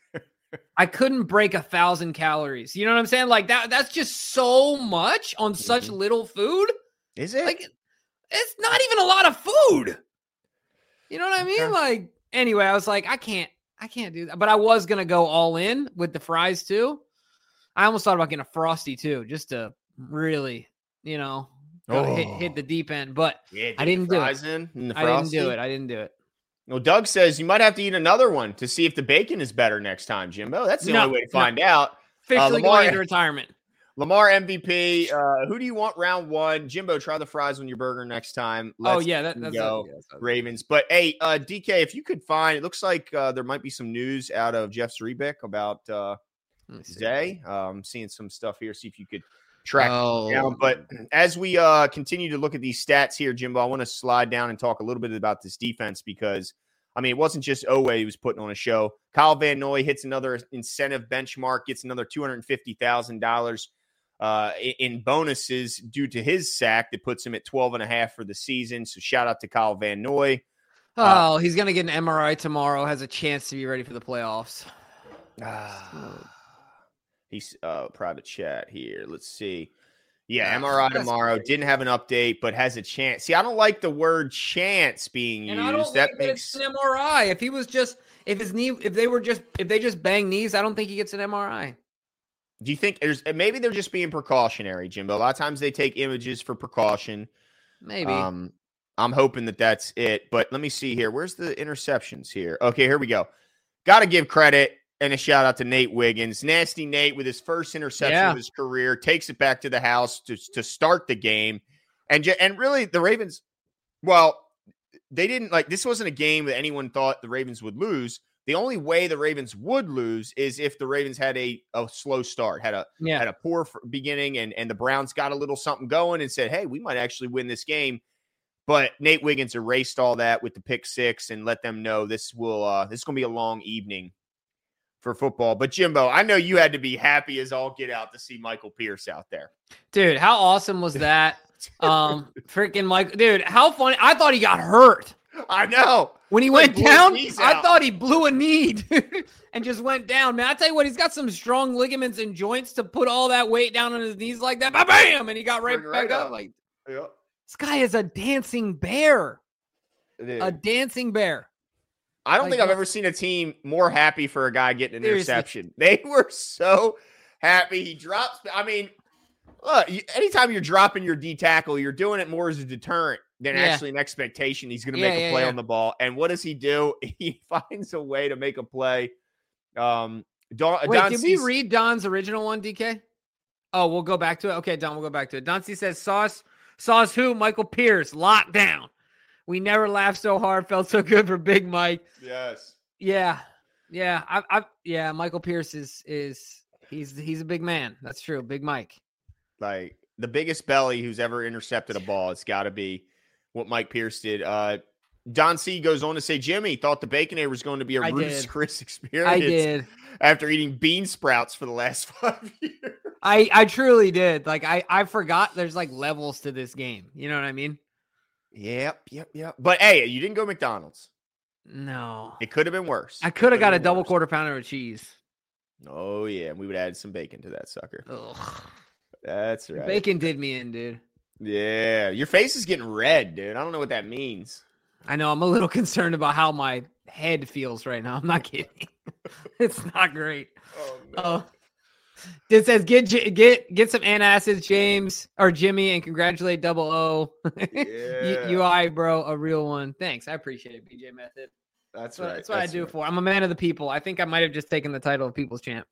A: I couldn't break a thousand calories. You know what I'm saying? Like that, that's just so much on such
C: Mhm.
A: little food.
C: Is it?
A: Like it's not even a lot of food. You know what I mean?
C: Okay.
A: Like anyway, I was like, I can't, I can't do that. But I was gonna go all in with the fries too. I almost thought about getting a Frosty too, just to really, you know, go hit, hit the deep end. But
C: Yeah,
A: I didn't do it.
C: In, in
A: I didn't do it. I didn't do it.
C: Well, Doug says you might have to eat another one to see if the bacon is better next time, Jimbo. That's the
A: No,
C: only way to
A: no.
C: find out.
A: Officially
C: uh, Lamar,
A: going into retirement.
C: Lamar M V P. Uh, who do you want round one? Jimbo, try the fries on your burger next time. Let's
A: oh yeah, that, that's
C: go
A: yeah, that's
C: Ravens. But hey, uh, D K, if you could find, it looks like uh, there might be some news out of Jeff Zrebiec about uh, Zay. Uh, I'm seeing some stuff here. See if you could track
A: oh.
C: it down. But as we uh, continue to look at these stats here, Jimbo, I want to slide down and talk a little bit about this defense because, I mean, it wasn't just Oweh who was putting on a show. Kyle Van Noy hits another incentive benchmark, gets another two hundred fifty thousand dollars uh, in bonuses due to his sack that puts him at twelve and a half for the season. So shout out to Kyle Van Noy.
A: Oh, uh, he's going to get an M R I tomorrow, has a chance to be ready for the playoffs.
C: Uh, he's uh, private chat here. Let's see. Yeah, M R I tomorrow. Didn't have an update, but has a chance. See, I don't like the word chance being used.
A: And I don't
C: that
A: think
C: makes
A: it's an M R I. If he was just, if his knee, if they were just, if they just bang knees, I don't think he gets an M R I.
C: Do you think there's maybe they're just being precautionary, Jimbo? A lot of times they take images for precaution.
A: Maybe.
C: Um, I'm hoping that that's it. But let me see here. Where's the interceptions here? Okay, here we go. Got to give credit and a shout out to Nate Wiggins. Nasty Nate with his first interception
A: yeah.
C: of his career takes it back to the house to, to start the game. And, and really, the Ravens, well, they didn't like this wasn't a game that anyone thought the Ravens would lose. The only way the Ravens would lose is if the Ravens had a, a slow start, had a
A: yeah.
C: had a poor beginning, and, and the Browns got a little something going and said, hey, we might actually win this game. But Nate Wiggins erased all that with the pick six and let them know this will uh, this is going to be a long evening for football. But Jimbo, I know you had to be happy as all get out to see Michael Pierce out there.
A: Dude, how awesome was that? um, freaking Mike, dude, how funny. I thought he got hurt.
C: I know.
A: When he
C: like
A: went down, I thought he blew a knee dude, and just went down. Man, I tell you what, he's got some strong ligaments and joints to put all that weight down on his knees like that. Bam! And he got right, right back up. up. Like,
C: yeah.
A: This guy is a dancing bear.
C: Dude.
A: A dancing bear.
C: I don't
A: like,
C: think I've ever seen a team more happy for a guy getting an
A: seriously.
C: interception. They were so happy. He drops. I mean, look, anytime you're dropping your D tackle, you're doing it more as a deterrent than
A: yeah.
C: actually an expectation he's going to
A: yeah,
C: make a
A: yeah,
C: play
A: yeah.
C: on the ball. And what does he do? He finds a way to make a play. Um, Don,
A: Wait,
C: Don
A: did
C: C's,
A: we read Don's original one, D K? Oh, we'll go back to it. Okay, Don, we'll go back to it. Don C says, Sauce, Sauce who? Michael Pierce, locked down. We never laughed so hard, felt so good for Big Mike.
C: Yes.
A: Yeah. Yeah. I, I, yeah, Michael Pierce is, is, he's, he's a big man. That's true. Big Mike.
C: Like the biggest belly who's ever intercepted a ball. It's got to be what Mike Pierce did. Uh, Don C goes on to say, Jimmy thought the Baconator was going to be a
A: I
C: Ruth's
A: did.
C: Chris experience.
A: I did.
C: After eating bean sprouts for the last five years.
A: I, I truly did. Like, I, I forgot there's like levels to this game. You know what I mean?
C: Yep, yep, yep. But hey, you didn't go McDonald's.
A: No.
C: It could have been worse.
A: I could have got a
C: been
A: double
C: worse.
A: quarter pounder with cheese.
C: Oh, yeah. And we would add some bacon to that sucker.
A: Ugh.
C: That's right.
A: Bacon did me in, dude.
C: Yeah. Your face is getting red, dude. I don't know what that means.
A: I know. I'm a little concerned about how my head feels right now. I'm not kidding. It's not great.
C: Oh, no.
A: Oh, it says get get get some antacids, James or Jimmy, and congratulate Double O.
C: Yeah.
A: U I, bro, a real one. Thanks, I appreciate it, B J Method.
C: That's
A: That's what,
C: right.
A: that's what
C: That's
A: I do
C: right.
A: for. I'm a man of the people. I think I might have just taken the title of People's Champ.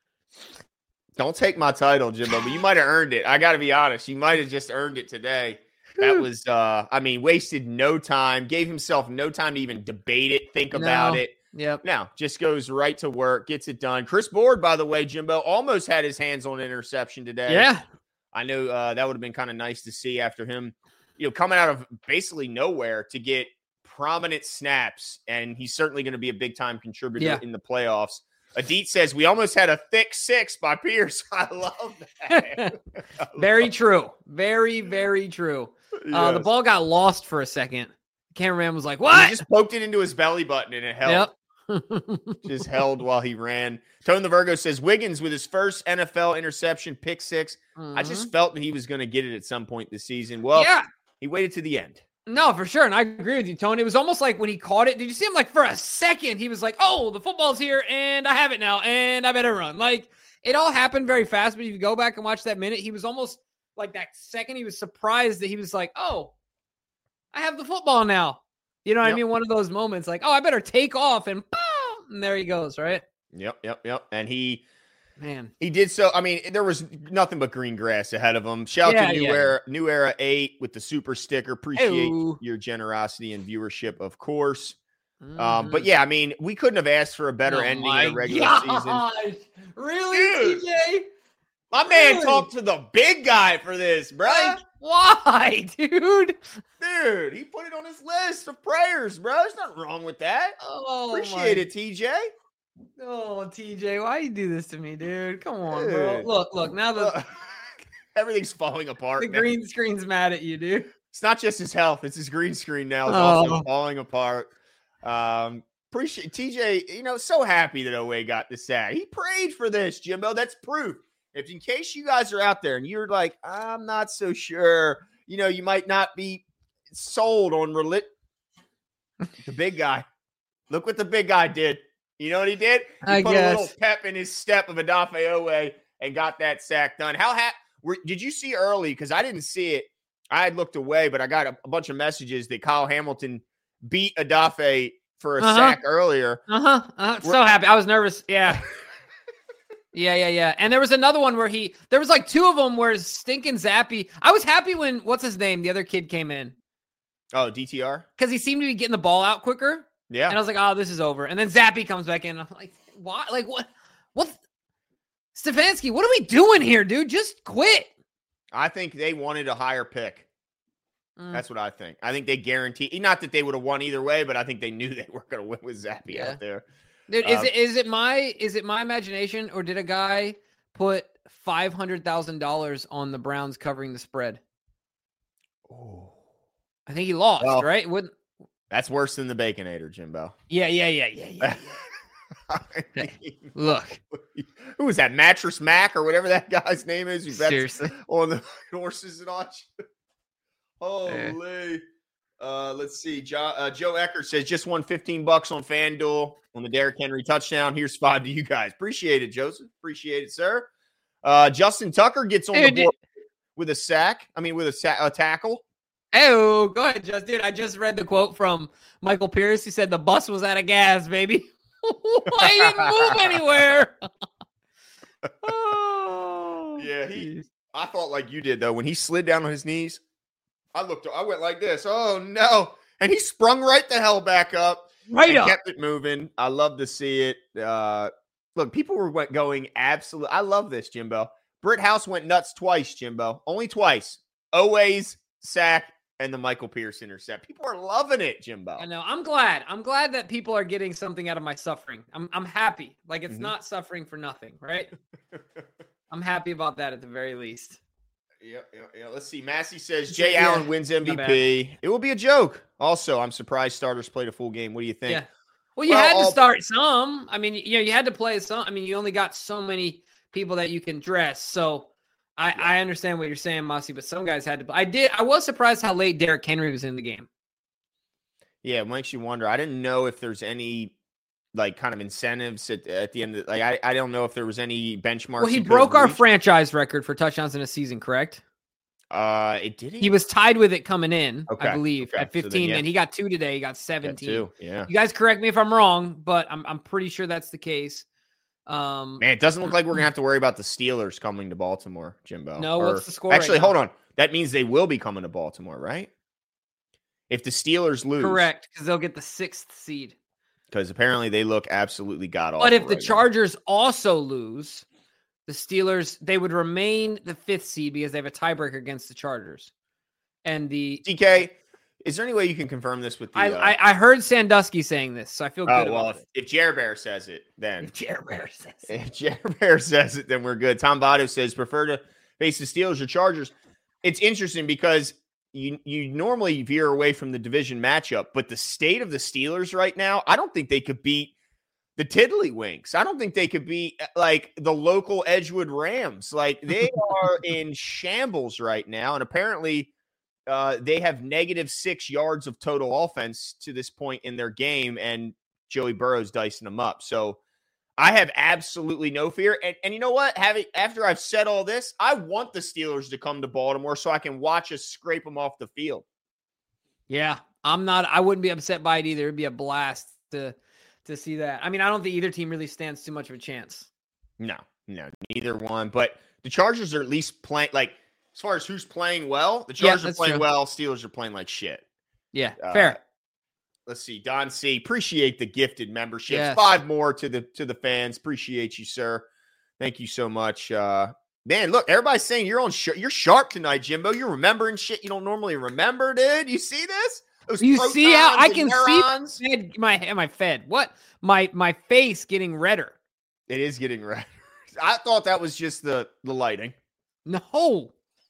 C: Don't take my title, Jimbo, but you might have earned it. I got to be honest. You might have just earned it today. That was, uh, I mean, wasted no time, gave himself no time to even debate it, think about
A: No.
C: it.
A: Yep.
C: No, just goes right to work, gets it done. Chris Board, by the way, Jimbo, almost had his hands on an interception today.
A: Yeah.
C: I know uh, that would have been kind of nice to see after him, you know, coming out of basically nowhere to get prominent snaps, and he's certainly going to be a big-time contributor
A: Yeah.
C: in the playoffs. Adit says, we almost had a thick six by Pierce. I love that. I
A: Very
C: love
A: true. Very, very true.
C: it.
A: Uh, the
C: Yes.
A: ball got lost for a second. Cameraman was like, "What?"
C: He just poked it into his belly button, and it held.
A: Yep.
C: Just held while he ran. Tone the Virgo says, Wiggins with his first N F L interception, pick six. I just felt that he was going to get it at some point this season. Well,
A: yeah.
C: he waited to the end.
A: No, for sure. And I agree with you, Tony. It was almost like when he caught it, did you see him like for a second? He was like, oh, the football's here and I have it now and I better run. Like it all happened very fast. But if you go back and watch that minute, he was almost like that second. He was surprised that he was like, oh, I have the football now. You know what yep. I mean? One of those moments like, oh, I better take off and boom, and there he goes, right?
C: Yep, yep, yep. And he,
A: man,
C: he did so. I mean, there was nothing but green grass ahead of him. Shout out yeah, to New yeah. Era, New Era eight with the super sticker. Appreciate Ew. your generosity and viewership, of course. Mm-hmm. Um, but yeah, I mean, we couldn't have asked for a better oh ending in the regular gosh. season.
A: Really,
C: Dude,
A: T J?
C: My man really? talked to the big guy for this, bro.
A: Like, why, dude?
C: Dude, he put it on his list of prayers, bro. There's nothing wrong with that.
A: Oh,
C: appreciate
A: my.
C: it, T J.
A: Oh, T J, why you do this to me, dude? Come on, dude. bro. Look, look. Now the
C: everything's falling apart.
A: The
C: man.
A: green screen's mad at you, dude.
C: It's not just his health; it's his green screen now. It's oh. also falling apart. Um, appreciate T J. You know, so happy that Oweh got the sack. He prayed for this, Jimbo. That's proof. If in case you guys are out there and you're like, I'm not so sure, you know, you might not be sold on relit. The big guy. Look what the big guy did. You know what he did? He
A: I
C: put
A: guess.
C: a little pep in his step of Odafe Oweh and got that sack done. How ha- were, did you see early? Because I didn't see it. I had looked away, but I got a, a bunch of messages that Kyle Hamilton beat Odafe for a uh-huh. sack earlier.
A: Uh-huh. uh-huh. So happy. I was nervous. Yeah. Yeah, yeah, yeah. And there was another one where he, there was like two of them where stinking Zappy. I was happy when, what's his name? The other kid came in.
C: Oh, D T R?
A: Because he seemed to be getting the ball out quicker.
C: Yeah.
A: And I was like, oh, this is over. And then Zappy comes back in. I'm like, why? Like, what? What? Stefanski, what are we doing here, dude? Just quit.
C: I think they wanted a higher pick.
A: Mm.
C: That's what I think. I think they guarantee, not that they would have won either way, but I think they knew they were going to win with Zappy yeah. out there.
A: Dude, is um, it is it my is it my imagination, or did a guy put five hundred thousand dollars on the Browns covering the spread?
C: Oh,
A: I think he lost, well, right? Wouldn't
C: that's worse than the Baconator, Jimbo?
A: Yeah, yeah, yeah, yeah, yeah. yeah. I mean, look,
C: who was that? Mattress Mac or whatever that guy's name is? Who
A: Seriously,
C: on the horses and all. Holy. Uh, let's see. Jo- uh, Joe Eckert says just won fifteen bucks on FanDuel on the Derrick Henry touchdown. Here's five to you guys. Appreciate it, Joseph. Appreciate it, sir. Uh, Justin Tucker gets on Dude, the board did- with a sack. I mean, with a, sa- a tackle.
A: Oh, go ahead, Justin. Dude, I just read the quote from Michael Pierce. He said the bus was out of gas, baby. I didn't move anywhere. Oh,
C: yeah, he. I thought like you did though when he slid down on his knees. I looked, I went like this. Oh, no. And he sprung right the hell back up.
A: Right
C: and
A: up.
C: Kept it moving. I love to see it. Uh, look, people were going absolutely. I love this, Jimbo. Britt House went nuts twice, Jimbo. Only twice. Oweh's sack and the Michael Pierce intercept. People are loving it, Jimbo.
A: I know. I'm glad. I'm glad that people are getting something out of my suffering. I'm I'm happy. Like, it's mm-hmm. not suffering for nothing, right? I'm happy about that at the very least.
C: Yeah, yeah, yeah. Let's see. Massey says Jay yeah. Allen wins M V P. It will be a joke. Also, I'm surprised starters played a full game. What do you think?
A: Yeah. Well, you well, had to all... start some. I mean, you know, you had to play some. I mean, you only got so many people that you can dress. So I, yeah. I understand what you're saying, Massey, but some guys had to. I did. I was surprised how late Derrick Henry was in the game.
C: Yeah, it makes you wonder. I didn't know if there's any like kind of incentives at, at the end of the, like I, I don't know if there was any benchmarks.
A: Well, he broke our franchise record for touchdowns in a season, correct?
C: Uh, it did. He?
A: he was tied with it coming in,
C: okay.
A: I believe,
C: okay.
A: at fifteen,
C: so then, yeah.
A: and he got two today. He got seventeen.
C: Two. Yeah.
A: You guys correct me if I'm wrong, but I'm I'm pretty sure that's the case. Um,
C: Man, it doesn't look like we're gonna have to worry about the Steelers coming to Baltimore, Jimbo.
A: No,
C: or,
A: what's the score?
C: Actually,
A: right
C: hold on. That means they will be coming to Baltimore, right? If the Steelers lose,
A: correct, because they'll get the sixth seed.
C: Because apparently they look absolutely god awful.
A: But if the
C: right
A: Chargers now. also lose, the Steelers, they would remain the fifth seed because they have a tiebreaker against the Chargers. And the
C: D K, is there any way you can confirm this with the?
A: I
C: uh,
A: I, I heard Sandusky saying this, so I feel
C: oh,
A: good.
C: Well,
A: about
C: if,
A: it.
C: if Jer Bear says it, then
A: if Jer Bear says
C: it. If Jer Bear says it, then we're good. Tom Votto says prefer to face the Steelers or Chargers. It's interesting because you you normally veer away from the division matchup, but the state of the Steelers right now, I don't think they could beat the Tiddlywinks. I don't think they could be like the local Edgewood Rams. Like they are in shambles right now. And apparently uh, they have negative six yards of total offense to this point in their game, and Joey Burrow's dicing them up. So I have absolutely no fear. And, and you know what? Having after I've said all this, I want the Steelers to come to Baltimore so I can watch us scrape them off the field.
A: Yeah, I'm not. I wouldn't be upset by it either. It'd be a blast to to see that. I mean, I don't think either team really stands too much of a chance.
C: No, no, neither one. But the Chargers are at least playing, like, as far as who's playing well, the Chargers
A: Yeah,
C: are playing
A: true.
C: well. Steelers are playing like shit.
A: Yeah,
C: Uh,
A: fair.
C: Let's see. Don C. Appreciate the gifted memberships.
A: Yes.
C: Five more to the to the fans. Appreciate you, sir. Thank you so much. Uh, man, look, everybody's saying you're on. Sh- you're sharp tonight, Jimbo. You're remembering shit you don't normally remember, dude. You see this? Those
A: You see how I
C: protons
A: can
C: and
A: see
C: neurons.
A: my my my fed what my my face getting redder.
C: It is getting red. I thought that was just the the lighting.
A: No.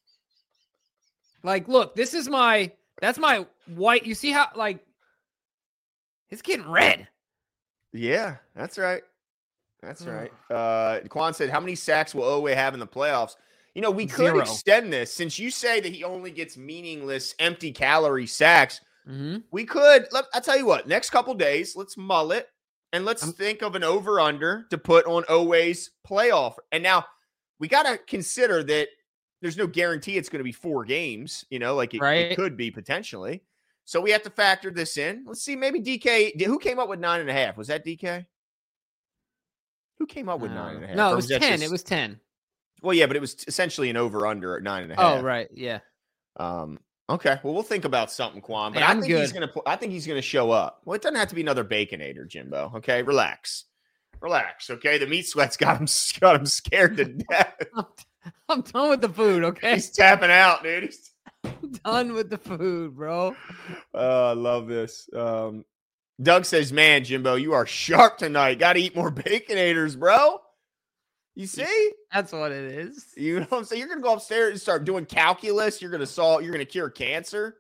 A: Like, look, this is my, that's my white. You see how, like, it's getting red.
C: Yeah, that's right. That's right. Uh, Quan said, how many sacks will Oweh have in the playoffs? You know, we could
A: Zero.
C: extend this since you say that he only gets meaningless, empty calorie sacks.
A: Mm-hmm.
C: We could, let, I'll tell you what, next couple days, let's mull it and let's
A: I'm-
C: think of an over under to put on Oweh's playoff. And now we got to consider that there's no guarantee it's going to be four games, you know, like it,
A: Right.
C: it could be potentially. So we have to factor this in. Let's see, maybe D K, who came up with nine and a half? Was that D K? Who came up with nine and a half?
A: No,
C: Or
A: it was
C: that
A: ten.
C: just-
A: It was ten.
C: Well, yeah, but it was essentially an over under at nine and a half.
A: Oh, right. Yeah.
C: Um, okay. Well, we'll think about something, Quan. But
A: Hey,
C: I
A: I'm
C: think he's
A: good.
C: gonna. pl- I think he's gonna show up. Well, it doesn't have to be another Baconator, Jimbo. Okay, relax, relax. Okay, the meat sweats got him got him scared to death.
A: I'm done with the food, okay?
C: He's tapping out, dude. He's,
A: I'm done with the food, bro.
C: oh, I love this. Um, Doug says, "Man, Jimbo, you are sharp tonight. Got to eat more Baconators, bro." You see?
A: That's what it is.
C: You know what I'm saying? You're gonna go upstairs and start doing calculus. You're gonna solve. You're gonna cure cancer.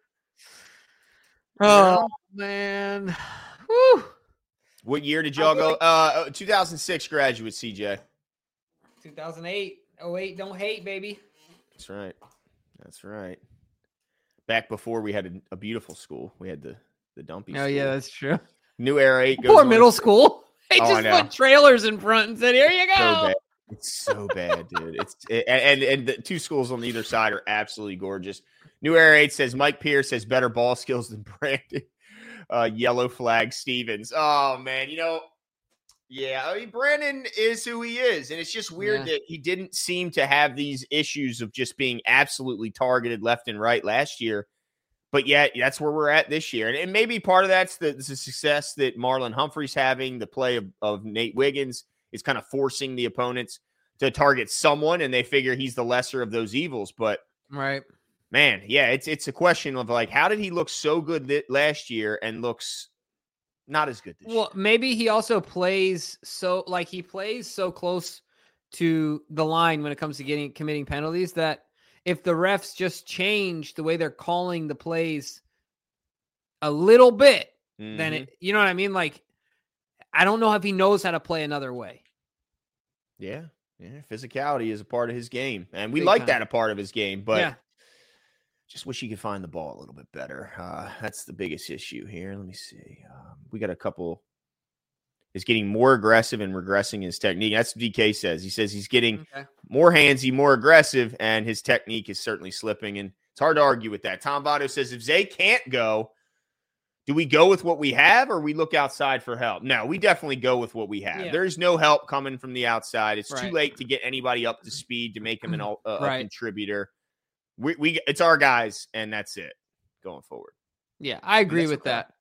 A: Oh, man. Whew.
C: What year did y'all go? Uh, two thousand six graduate, C J.
A: two thousand eight. oh eight, don't hate, baby.
C: That's right. That's right. Back before we had a, a beautiful school, we had the the dumpy.
A: Oh,
C: school.
A: yeah, that's true.
C: New Era Eight. Goes
A: Poor
C: on
A: middle
C: to-
A: school. They
C: Oh, I
A: just
C: know.
A: put trailers in front and said, here you
C: So
A: go.
C: bad. It's so bad, dude. It's it, and and the two schools on either side are absolutely gorgeous. New Era Eight says Mike Pierce has better ball skills than Brandon. Uh, yellow flag Stevens. Oh man, you know, yeah. I mean, Brandon is who he is, and it's just weird
A: Yeah.
C: that he didn't seem to have these issues of just being absolutely targeted left and right last year. But yet, that's where we're at this year, and, and maybe part of that's the, the success that Marlon Humphrey's having. The play of, of Nate Wiggins is kind of forcing the opponents to target someone, and they figure he's the lesser of those evils. But
A: Right.
C: man, yeah, it's it's a question of like, how did he look so good th- last year and looks not as good this
A: Well,
C: year?
A: maybe he also plays so like he plays so close to the line when it comes to getting committing penalties that if the refs just change the way they're calling the plays a little bit, then
C: Mhm.
A: it, you know what I mean? Like, I don't know if he knows how to play another way.
C: yeah, yeah, physicality is a part of his game, and we
A: Big
C: like
A: time.
C: that a part of his game. But
A: yeah.
C: just wish he could find the ball a little bit better. Uh, that's the biggest issue here. Let me see. Um, we got a couple. Is getting more aggressive and regressing his technique. That's what D K says. He says he's getting
A: Okay.
C: more handsy, more aggressive, and his technique is certainly slipping. And it's hard to argue with that. Tom Votto says if Zay can't go, do we go with what we have or we look outside for help? No, we definitely go with what we have.
A: Yeah.
C: There's no help coming from the outside. It's too
A: Right.
C: late to get anybody up to speed to make him an, a, a
A: Right.
C: contributor. We, we it's our guys, and that's it going forward.
A: Yeah, I agree
C: that's
A: with
C: okay.
A: that.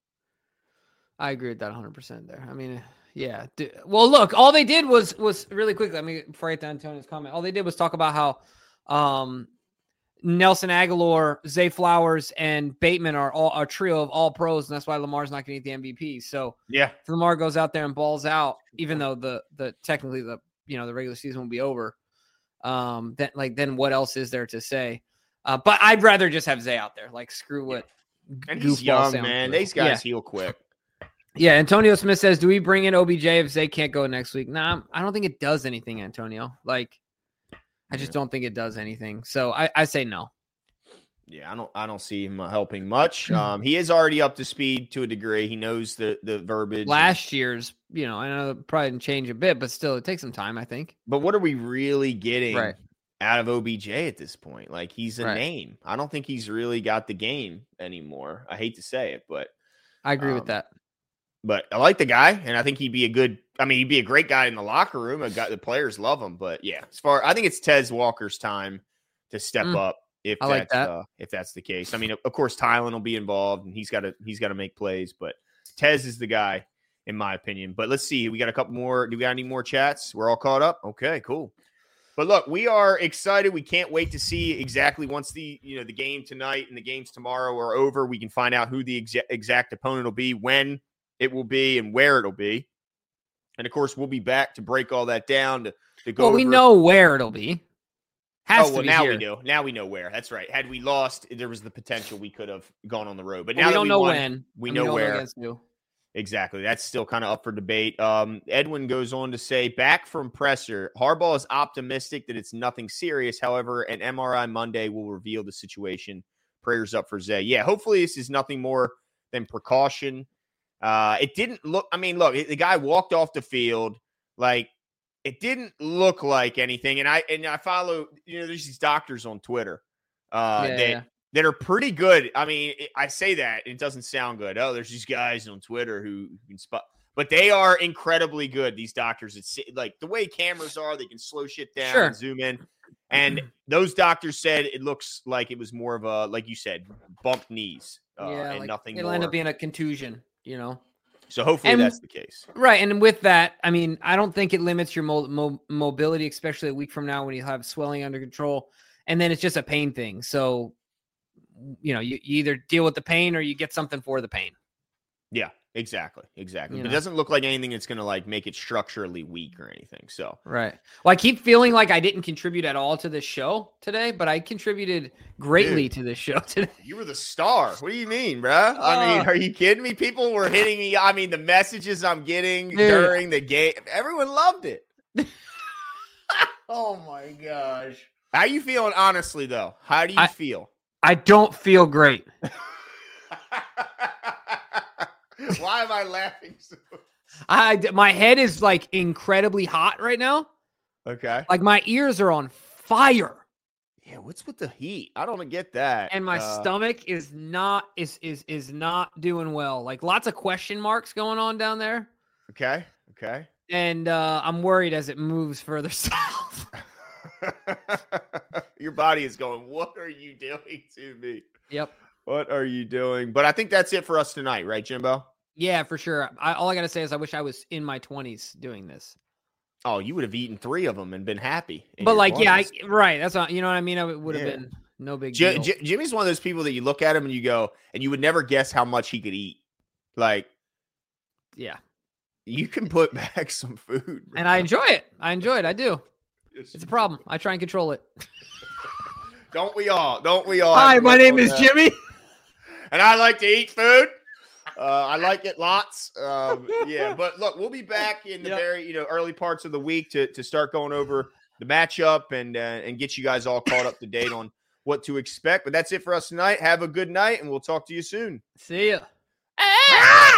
A: I agree with that one hundred percent there. I mean, yeah. D- Well, look, all they did was was really quickly. I mean, before I get to Antonio's comment, all they did was talk about how um, Nelson Aguilar, Zay Flowers, and Bateman are all a trio of all pros, and that's why Lamar's not going to get the M V P. So
C: Yeah.
A: if Lamar goes out there and balls out, even though the the technically the you know the regular season will be over, um, then like then what else is there to say? Uh, but I'd rather just have Zay out there. Like screw what.
C: And he's
A: goofball
C: young,
A: sounds
C: man.
A: good.
C: These guys heal quick.
A: Yeah, Antonio Smith says, do we bring in O B J if Zay can't go next week? Nah, I don't think it does anything, Antonio. Like, I just don't think it does anything. So I, I say no.
C: Yeah, I don't I don't see him helping much. Um, he is already up to speed to a degree. He knows the the verbiage.
A: Last year's, you know, I know it probably didn't change a bit, but still, it takes some time, I think.
C: But what are we really getting
A: Right.
C: out of O B J at this point? Like, he's a
A: Right.
C: name. I don't think he's really got the game anymore. I hate to say it, but
A: I agree
C: um,
A: with that.
C: But I like the guy, and I think he'd be a good. I mean, he'd be a great guy in the locker room. A guy, the players love him. But yeah, as far I think it's Tez Walker's time to step
A: Mm,
C: up. If
A: I like
C: that's
A: that.
C: uh, if that's the case, I mean, of course, Tylen will be involved, and he's got to he's got to make plays. But Tez is the guy, in my opinion. But let's see, we got a couple more. Do we got any more chats? We're all caught up. Okay, cool. But look, we are excited. We can't wait to see exactly once the you know the game tonight and the games tomorrow are over. We can find out who the exa- exact opponent will be, when it will be, and where it'll be. And of course, we'll be back to break all that down to, to go.
A: Well, we
C: over-
A: know where it'll be. Has
C: oh,
A: to
C: well,
A: be
C: now
A: here.
C: we do. Now we know where. That's right. Had we lost, there was the potential we could have gone on the road. But
A: But
C: now
A: we
C: that
A: don't
C: we
A: know
C: won,
A: when.
C: we
A: and
C: know
A: don't
C: where.
A: against who.
C: Exactly. That's still kind of up for debate. Um, Edwin goes on to say, back from presser, Harbaugh is optimistic that it's nothing serious. However, an M R I Monday will reveal the situation. Prayers up for Zay. Yeah, hopefully this is nothing more than precaution. Uh, it didn't look, I mean, look, the guy walked off the field. Like, it didn't look like anything. And I, and I follow, you know, there's these doctors on Twitter uh,
A: Yeah,
C: that,
A: yeah.
C: that are pretty good. I mean, it- I say that and it doesn't sound good. Oh, there's these guys on Twitter who can spot, but they are incredibly good. These doctors, it's like the way cameras are, they can slow shit down
A: Sure.
C: and zoom in. And those doctors said it looks like it was more of a, like you said, bumped knees uh,
A: yeah,
C: and
A: like,
C: nothing
A: it'll
C: more.
A: end up being a contusion, you know?
C: So hopefully
A: And-
C: that's the case.
A: Right. And with that, I mean, I don't think it limits your mo- mo- mobility, especially a week from now when you have swelling under control. And then it's just a pain thing. So, you know, you, you either deal with the pain or you get something for the pain.
C: Yeah, exactly. Exactly.
A: You
C: But
A: know.
C: it doesn't look like anything that's going to like make it structurally weak or anything. So
A: Right. Well, I keep feeling like I didn't contribute at all to this show today, but I contributed greatly
C: Dude.
A: to this show today.
C: you were the star. What do you mean, bruh? I mean,
A: Uh.
C: are you kidding me? People were hitting me. I mean, the messages I'm getting
A: Dude.
C: during the game, everyone loved it. Oh my gosh. How you feeling, honestly, though? How do you
A: I-
C: feel?
A: I don't feel great.
C: Why am I laughing so?
A: I my head is like incredibly hot right now.
C: Okay.
A: Like my ears are on fire.
C: Yeah, what's with the heat? I don't get that.
A: And my
C: Uh,
A: stomach is not is is is not doing well. Like lots of question marks going on down there.
C: Okay. Okay.
A: And uh, I'm worried as it moves further south.
C: Your body is going, what are you doing to me?
A: Yep.
C: What are you doing? But I think that's it for us tonight, right, Jimbo?
A: Yeah, for sure. I, all I gotta say is I wish I was in my twenties doing this.
C: Oh, you would have eaten three of them and been happy. in
A: But
C: your
A: like, yeah, I,
C: twenties.
A: right. That's not. You know what I mean? It would have
C: Yeah.
A: been no big
C: J-
A: deal.
C: J- Jimmy's one of those people that you look at him and you go, and you would never guess how much he could eat. Like,
A: yeah.
C: you can put back some food. bro.
A: And I enjoy it. I enjoy it. I do. It's a problem. I try and control it.
C: Don't we all? Don't we all?
A: Hi,
C: have to
A: my
C: work
A: name
C: on
A: is
C: that?
A: Jimmy.
C: And I like to eat food. Uh, I like it lots. Um, yeah, but look, we'll be back in the
A: Yep.
C: very you know early parts of the week to to start going over the matchup and uh, and get you guys all caught up to date on what to expect. But that's it for us tonight. Have a good night, and we'll talk to you soon.
A: See ya.
C: Ah!